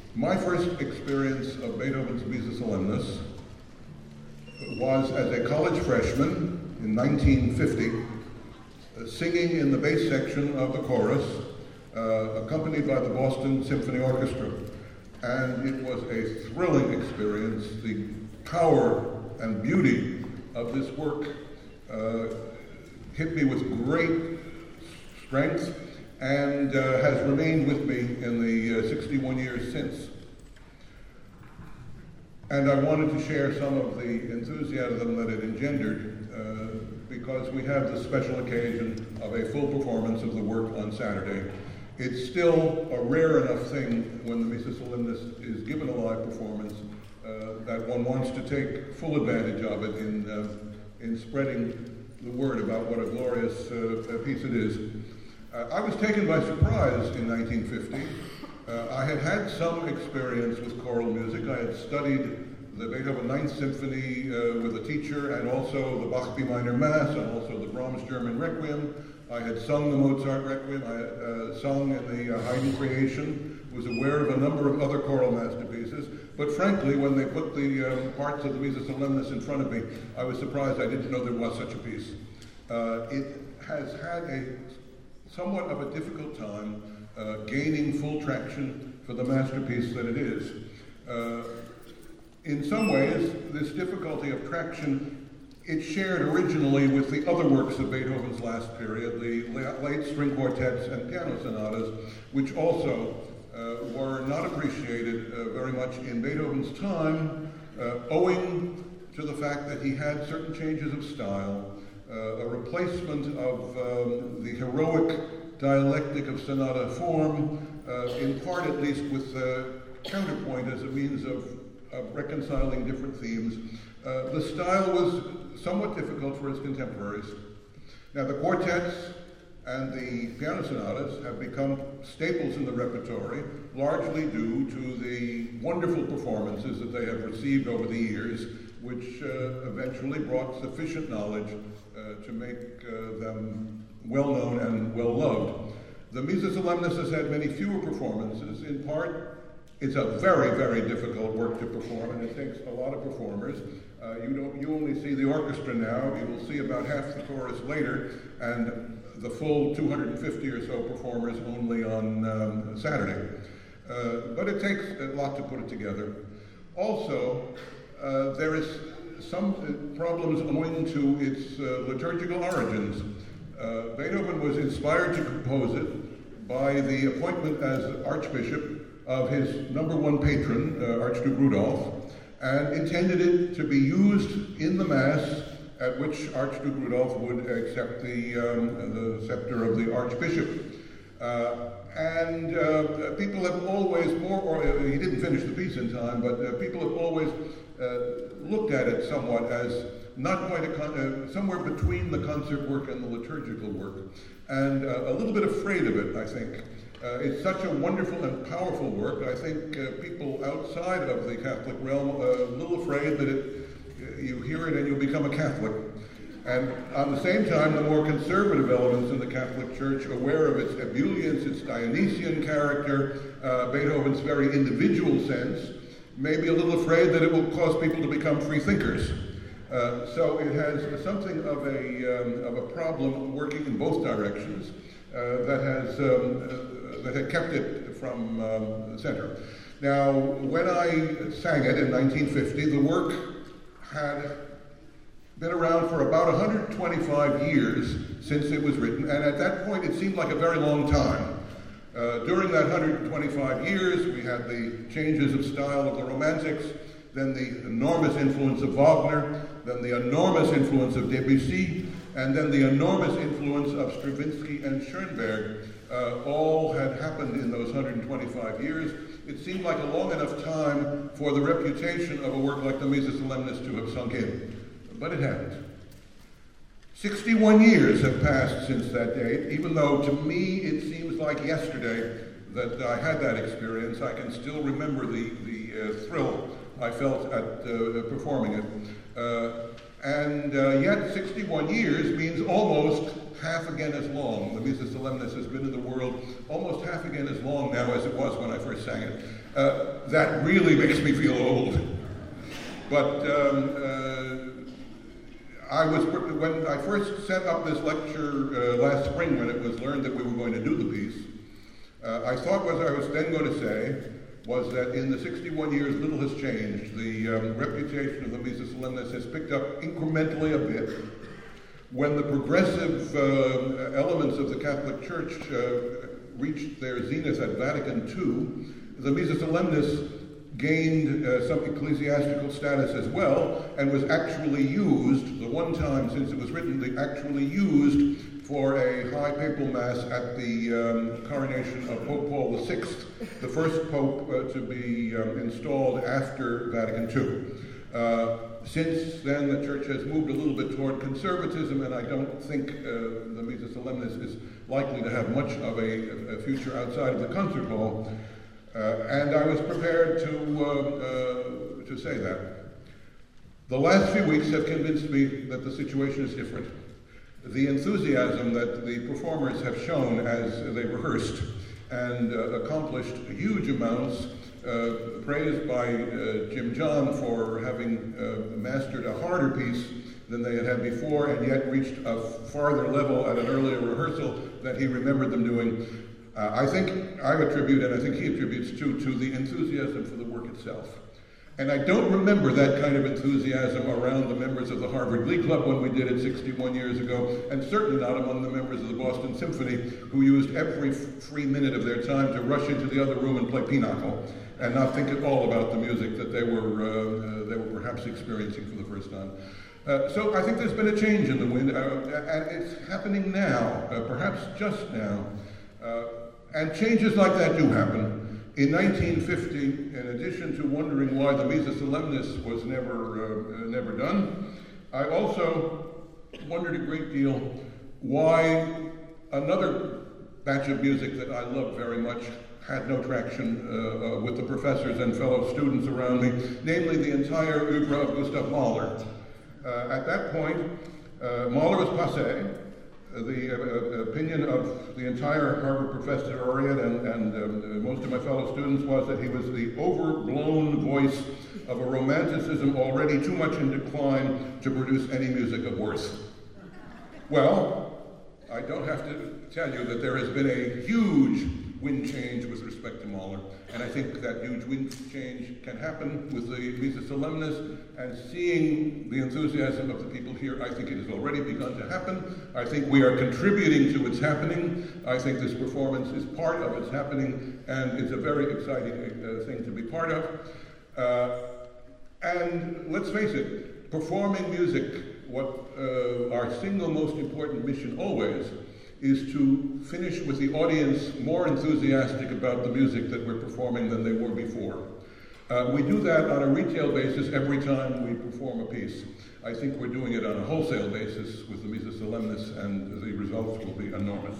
My first experience of Beethoven's Missa Solemnis was as a college freshman in 1950, singing in the bass section of the chorus, accompanied by the Boston Symphony Orchestra. And it was a thrilling experience. The power and beauty of this work hit me with great strength and has remained with me in the 61 years since. And I wanted to share some of the enthusiasm that it engendered because we have the special occasion of a full performance of the work on Saturday. It's still a rare enough thing when the Missa Solemnis is given a live performance that one wants to take full advantage of it in spreading the word about what a glorious piece it is. I was taken by surprise in 1950. I had had some experience with choral music. I had studied the Beethoven Ninth Symphony with a teacher, and also the Bach B minor Mass, and also the Brahms German Requiem. I had sung the Mozart Requiem. I had sung in the Haydn Creation, was aware of a number of other choral masterpieces. But frankly, when they put the parts of the Missa Solemnis in front of me, I was surprised I didn't know there was such a piece. It has had a somewhat of a difficult time gaining full traction for the masterpiece that it is. In some ways, this difficulty of traction, it's shared originally with the other works of Beethoven's last period, the late string quartets and piano sonatas, which also were not appreciated very much in Beethoven's time, owing to the fact that he had certain changes of style, a replacement of the heroic dialectic of sonata form, in part at least with counterpoint as a means of reconciling different themes. The style was somewhat difficult for his contemporaries. Now the quartets and the piano sonatas have become staples in the repertory, largely due to the wonderful performances that they have received over the years, which eventually brought sufficient knowledge to make them well-known and well-loved. The Missa Solemnis has had many fewer performances. In part, it's a very, very difficult work to perform, and it takes a lot of performers. You only see the orchestra now. You will see about half the chorus later, and the full 250 or so performers only on Saturday. But it takes a lot to put it together. Also, there is some problems owing to its liturgical origins. Beethoven was inspired to compose it by the appointment as archbishop of his number one patron, Archduke Rudolf, and intended it to be used in the Mass at which Archduke Rudolf would accept the scepter of the archbishop. People have always he didn't finish the piece in time, but people have always looked at it somewhat as not quite somewhere between the concert work and the liturgical work, and a little bit afraid of it, I think. It's such a wonderful and powerful work. I think people outside of the Catholic realm are a little afraid that you hear it and you'll become a Catholic. And at the same time, the more conservative elements in the Catholic Church, aware of its ebullience, its Dionysian character, Beethoven's very individual sense, may be a little afraid that it will cause people to become free thinkers. So it has something of a problem working in both directions that had kept it from the center. Now, when I sang it in 1950, the work had been around for about 125 years since it was written, and at that point it seemed like a very long time. During that 125 years, we had the changes of style of the Romantics, then the enormous influence of Wagner, then the enormous influence of Debussy, and then the enormous influence of Stravinsky and Schoenberg. All had happened in those 125 years. It seemed like a long enough time for the reputation of a work like the Missa Solemnis to have sunk in, but it hadn't. 61 years have passed since that date, even though to me it seems like yesterday that I had that experience. I can still remember the thrill I felt at performing it. And yet 61 years means almost half again as long. The Missa Solemnis has been in the world almost half again as long now as it was when I first sang it. That really makes me feel old. But when I first set up this lecture last spring, when it was learned that we were going to do the piece, I thought what I was then going to say was that in the 61 years, little has changed. The reputation of the Missa Solemnis has picked up incrementally a bit. When the progressive elements of the Catholic Church reached their zenith at Vatican II, the Missa Solemnis gained some ecclesiastical status as well, and was actually used, the one time since it was written, actually used for a high papal mass at the coronation of Pope Paul VI, the first pope to be installed after Vatican II. Since then, the Church has moved a little bit toward conservatism, and I don't think the Missa Solemnis is likely to have much of a future outside of the concert hall. And I was prepared to say that. The last few weeks have convinced me that the situation is different. The enthusiasm that the performers have shown as they rehearsed and accomplished huge amounts, praised by Jim John for having mastered a harder piece than they had had before, and yet reached a farther level at an earlier rehearsal than he remembered them doing. I think I attribute, and I think he attributes too, to the enthusiasm for the work itself. And I don't remember that kind of enthusiasm around the members of the Harvard Glee Club when we did it 61 years ago, and certainly not among the members of the Boston Symphony, who used every free minute of their time to rush into the other room and play pinochle, and not think at all about the music that they were perhaps experiencing for the first time. So I think there's been a change in the wind, and it's happening now, perhaps just now. And changes like that do happen. In 1950, in addition to wondering why the Missa Solemnis was never done, I also wondered a great deal why another batch of music that I loved very much had no traction with the professors and fellow students around me, namely the entire oeuvre of Gustav Mahler. At that point, Mahler was passé. The opinion of the entire Harvard professoriate and most of my fellow students was that he was the overblown voice of a romanticism already too much in decline to produce any music of worth. Well, I don't have to tell you that there has been a huge wind change with respect to Mahler, and I think that huge wind change can happen with the Missa Solemnis, and seeing the enthusiasm of the people here, I think it has already begun to happen. I think we are contributing to its happening. I think this performance is part of its happening, and it's a very exciting thing to be part of. And let's face it, performing music, what our single most important mission always is to finish with the audience more enthusiastic about the music that we're performing than they were before. We do that on a retail basis every time we perform a piece. I think we're doing it on a wholesale basis with the Missa Solemnis, and the results will be enormous.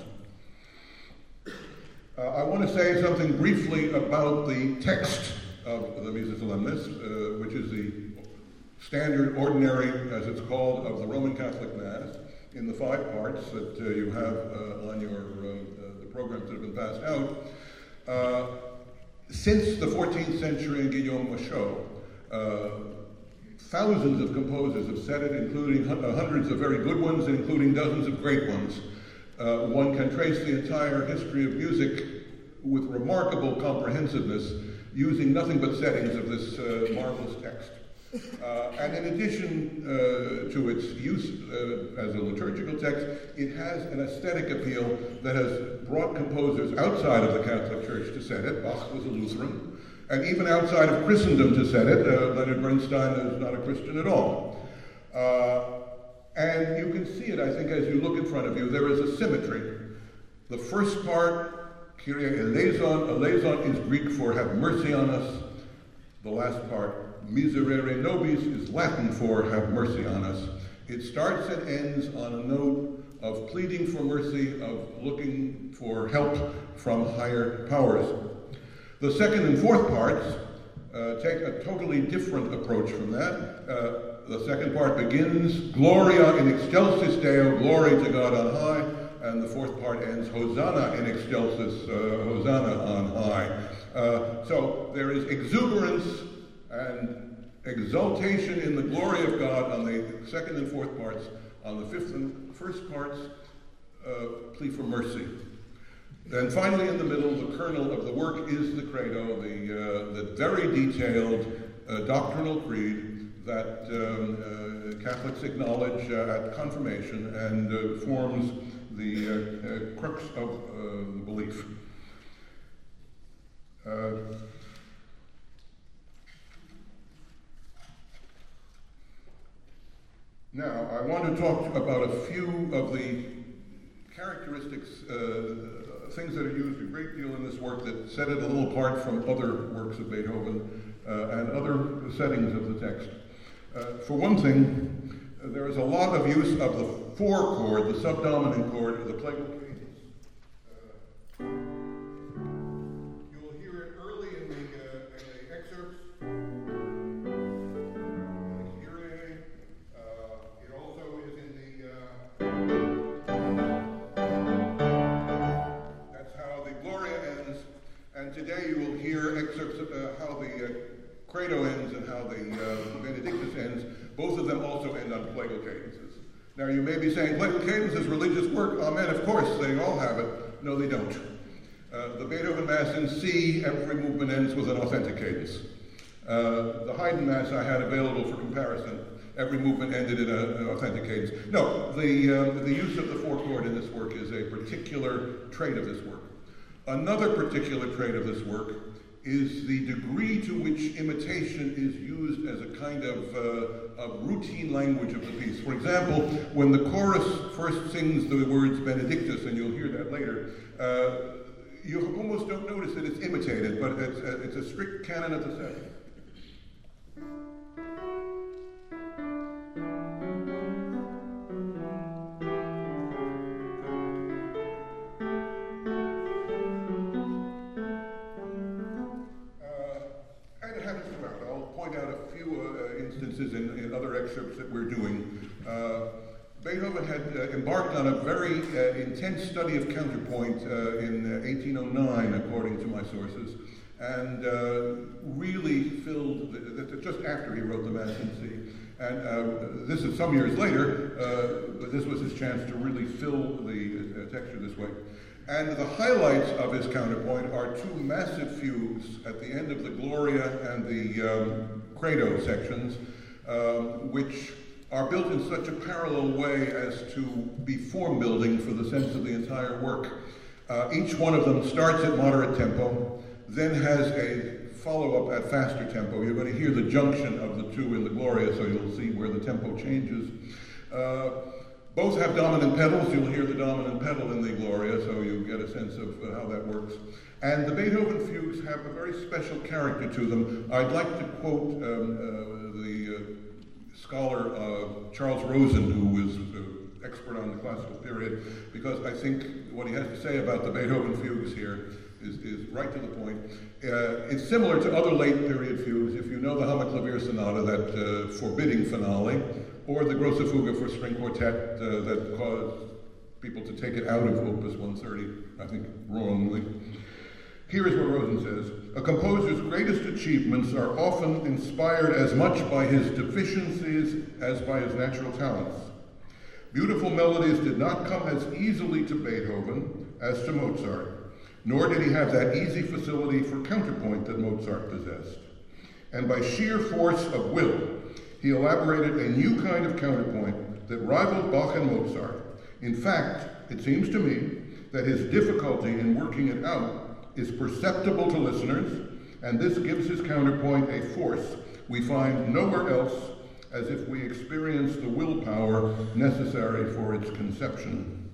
I want to say something briefly about the text of the Missa Solemnis, which is the standard ordinary, as it's called, of the Roman Catholic Mass, in the 5 parts that you have on your the programs that have been passed out. Since the 14th century in Guillaume Michaud, thousands of composers have said it, including hundreds of very good ones, and including dozens of great ones. One can trace the entire history of music with remarkable comprehensiveness, using nothing but settings of this marvelous text. And in addition to its use as a liturgical text, it has an aesthetic appeal that has brought composers outside of the Catholic Church to set it. Bach was a Lutheran. And even outside of Christendom to set it. Leonard Bernstein is not a Christian at all. And you can see it, I think, as you look in front of you. There is a symmetry. The first part, Kyrie eleison. Eleison is Greek for have mercy on us. The last part, Miserere nobis, is Latin for have mercy on us. It starts and ends on a note of pleading for mercy, of looking for help from higher powers. The second and fourth parts take a totally different approach from that. The second part begins, Gloria in excelsis Deo, glory to God on high, and the fourth part ends, Hosanna in excelsis, Hosanna on high. So there is exuberance and exaltation in the glory of God on the second and fourth parts. On the fifth and first parts, plea for mercy. Then finally in the middle, the kernel of the work is the credo, the very detailed doctrinal creed that Catholics acknowledge at confirmation and forms the crux of the belief. Now, I want to talk about a few of the characteristics, things that are used a great deal in this work that set it a little apart from other works of Beethoven and other settings of the text. For one thing, there is a lot of use of the four chord, the subdominant chord, the plagal cadence. You'll hear it early in the excerpts. It also is in that's how the Gloria ends. And today you will hear excerpts of how the Credo ends and how the Benedictus ends. Both of them also end on plagal cadences. Now you may be saying, plagal cadence is religious work. Amen, of course, they all have it. No, they don't. The Beethoven Mass in C, every movement ends with an authentic cadence. The Haydn Mass I had available for comparison, every movement ended in an authentic cadence. No, the use of the four chord in this work is a particular trait of this work. Another particular trait of this work is the degree to which imitation is used as a kind of routine language of the piece. For example, when the chorus first sings the words Benedictus, and you'll hear that later, you almost don't notice that it's imitated, but it's a strict canon of the setting. Instances in other excerpts that we're doing. Beethoven had embarked on a very intense study of counterpoint in 1809, according to my sources, and really filled, just after he wrote the Mass in C. And this is some years later, but this was his chance to really fill the texture this way. And the highlights of his counterpoint are two massive fugues at the end of the Gloria and the Credo sections, which are built in such a parallel way as to be form building for the sense of the entire work. Each one of them starts at moderate tempo, then has a follow-up at faster tempo. You're going to hear the junction of the two in the Gloria, so you'll see where the tempo changes. Both have dominant pedals. You'll hear the dominant pedal in the Gloria, so you get a sense of how that works. And the Beethoven fugues have a very special character to them. I'd like to quote the scholar Charles Rosen, who is an expert on the classical period, because I think what he has to say about the Beethoven fugues here is right to the point. It's similar to other late period fugues. If you know the Hammerklavier Sonata, that forbidding finale, or the Grosse Fuge for string quartet that caused people to take it out of Opus 130, I think wrongly. Here is what Rosen says: a composer's greatest achievements are often inspired as much by his deficiencies as by his natural talents. Beautiful melodies did not come as easily to Beethoven as to Mozart, nor did he have that easy facility for counterpoint that Mozart possessed. And by sheer force of will, he elaborated a new kind of counterpoint that rivaled Bach and Mozart. In fact, it seems to me that his difficulty in working it out is perceptible to listeners, and this gives his counterpoint a force we find nowhere else, as if we experience the willpower necessary for its conception.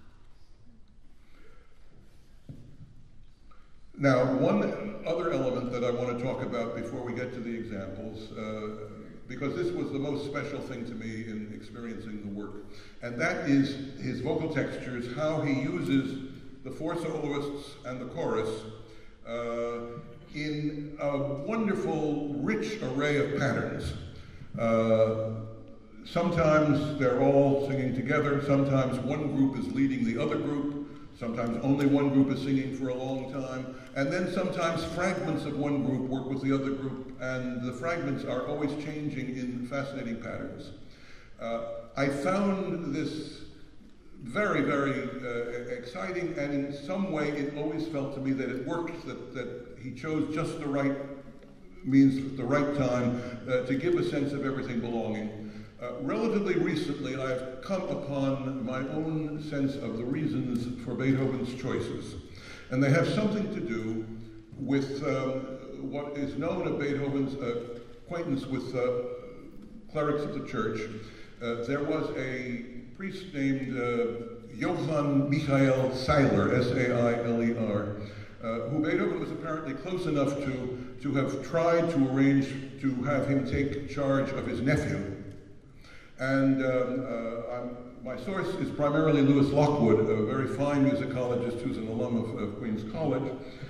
Now, one other element that I want to talk about before we get to the examples, because this was the most special thing to me in experiencing the work, and that is his vocal textures, how he uses the four soloists and the chorus in a wonderful, rich array of patterns. Sometimes they're all singing together, sometimes one group is leading the other group, sometimes only one group is singing for a long time, and then sometimes fragments of one group work with the other group, and the fragments are always changing in fascinating patterns. I found this very, very exciting, and in some way it always felt to me that it worked, that he chose just the right means at the right time to give a sense of everything belonging. Relatively recently, I've come upon my own sense of the reasons for Beethoven's choices. And they have something to do with what is known of Beethoven's acquaintance with clerics of the church. There was a priest named Johann Michael Seiler, S-A-I-L-E-R, who Beethoven was apparently close enough to have tried to arrange to have him take charge of his nephew. And my source is primarily Lewis Lockwood, a very fine musicologist who's an alum of Queen's College.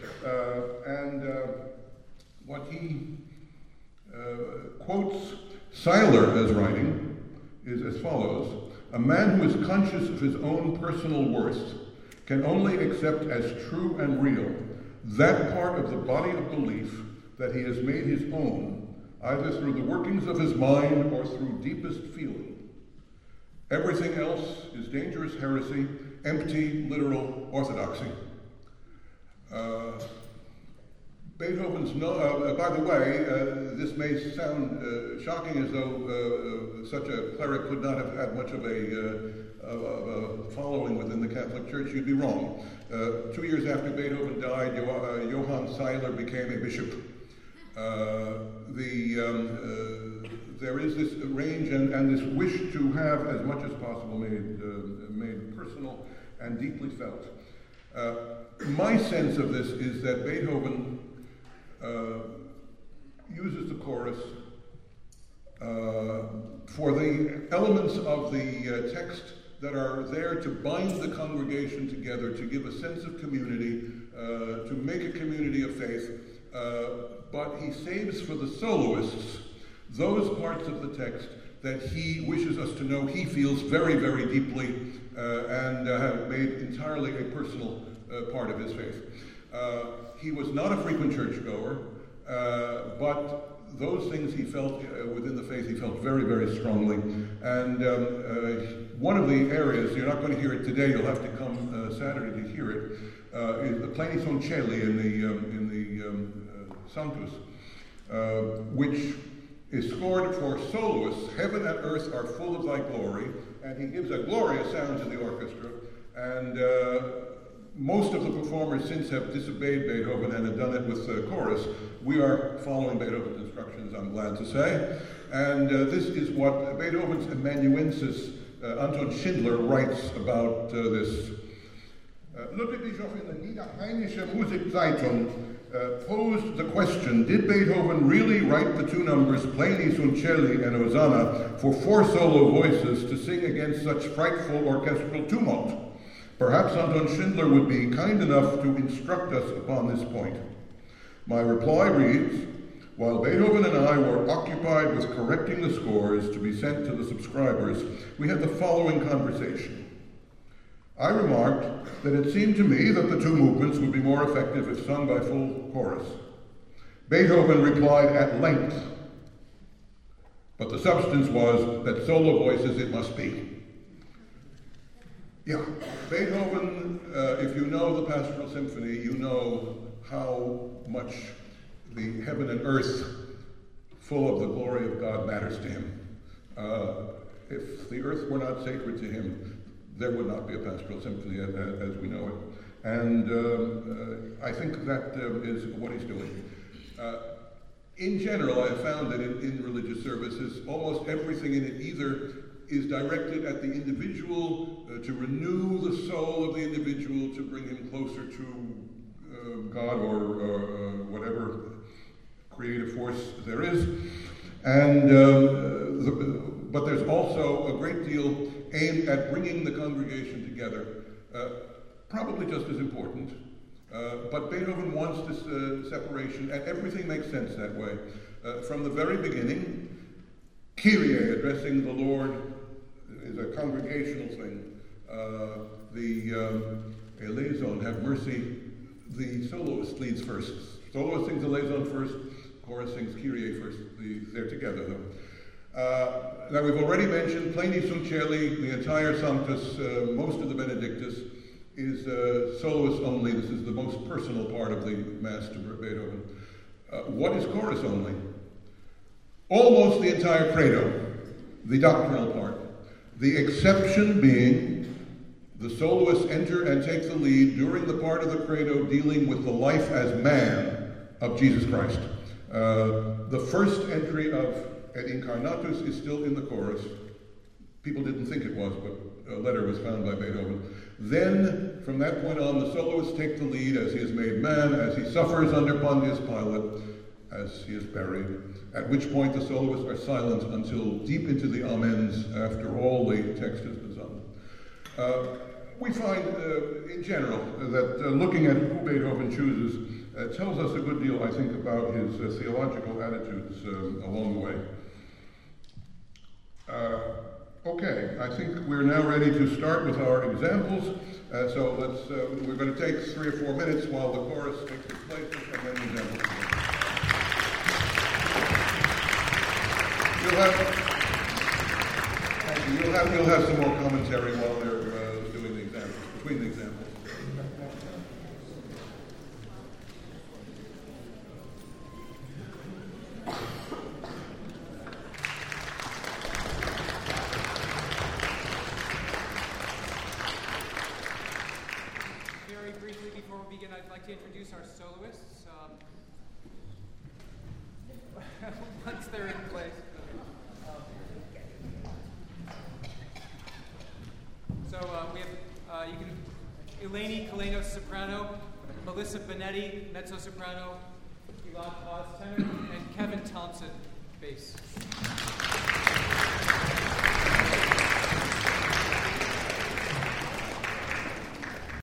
What he quotes Seiler as writing is as follows: "A man who is conscious of his own personal worth can only accept as true and real that part of the body of belief that he has made his own, either through the workings of his mind or through deepest feeling. Everything else is dangerous heresy, empty, literal orthodoxy." Beethoven's, by the way, this may sound shocking, as though such a cleric could not have had much of a following within the Catholic Church. You'd be wrong. 2 years after Beethoven died, Johann Seiler became a bishop. There is this range and this wish to have as much as possible made personal and deeply felt. My sense of this is that Beethoven uses the chorus for the elements of the text that are there to bind the congregation together, to give a sense of community, to make a community of faith, but he saves for the soloists those parts of the text that he wishes us to know he feels very, very deeply and have made entirely a personal part of his faith. He was not a frequent churchgoer, but those things he felt within the faith, he felt very, very strongly. And one of the areas, you're not going to hear it today, you'll have to come Saturday to hear it, is the Pleni Soncelli in the Sanctus, which is scored for soloists. Heaven and earth are full of thy glory, and he gives a glorious sound to the orchestra. And most of the performers since have disobeyed Beethoven and have done it with the chorus. We are following Beethoven's instructions, I'm glad to say. And this is what Beethoven's amanuensis, Anton Schindler, writes about this. Ludwig Bischoff in the Niederrheinische Musikzeitung posed the question, did Beethoven really write the two numbers Pleni Soncelli and Hosanna for 4 solo voices to sing against such frightful orchestral tumult? Perhaps Anton Schindler would be kind enough to instruct us upon this point. My reply reads, while Beethoven and I were occupied with correcting the scores to be sent to the subscribers, we had the following conversation. I remarked that it seemed to me that the 2 movements would be more effective if sung by full chorus. Beethoven replied at length, but the substance was that solo voices it must be. Yeah, Beethoven, if you know the Pastoral Symphony, you know how much the heaven and earth full of the glory of God matters to him. If the earth were not sacred to him, there would not be a Pastoral Symphony as we know it. And I think that is what he's doing. In general, I have found that in religious services, almost everything in it either is directed at the individual, to renew the soul of the individual, to bring him closer to God or whatever creative force there is. And but there's also a great deal aimed at bringing the congregation together, probably just as important. But Beethoven wants this separation, and everything makes sense that way. From the very beginning, Kyrie, addressing the Lord, is a congregational thing. The eleison, have mercy, the soloist leads first. Soloist sings eleison first, chorus sings Kyrie first. They're together, though. Now, we've already mentioned Pleni Sunt Caeli, the entire Sanctus, most of the Benedictus, is soloist only. This is the most personal part of the Mass to Beethoven. What is chorus only? Almost the entire credo, the doctrinal part. The exception being the soloists enter and take the lead during the part of the credo dealing with the life as man of Jesus Christ. The first entry of Et Incarnatus is still in the chorus. People didn't think it was, but a letter was found by Beethoven. Then, from that point on, the soloists take the lead as he is made man, as he suffers under Pontius Pilate, as he is buried, at which point the soloists are silent until deep into the amens after all the text has been sung. We find, in general, that looking at who Beethoven chooses tells us a good deal, I think, about his theological attitudes along the way. Okay, I think we're now ready to start with our examples. So we're going to take 3 or 4 minutes while the chorus takes its places, and then the examples. You'll have some more commentary while they're doing the examples, between the examples. Very briefly before we begin, I'd like to introduce our soloists. Once they're in place. So we have Eleni Kalenos, soprano, Melissa Benetti, mezzo-soprano, Elon Paz, tenor, and Kevin Thompson, bass.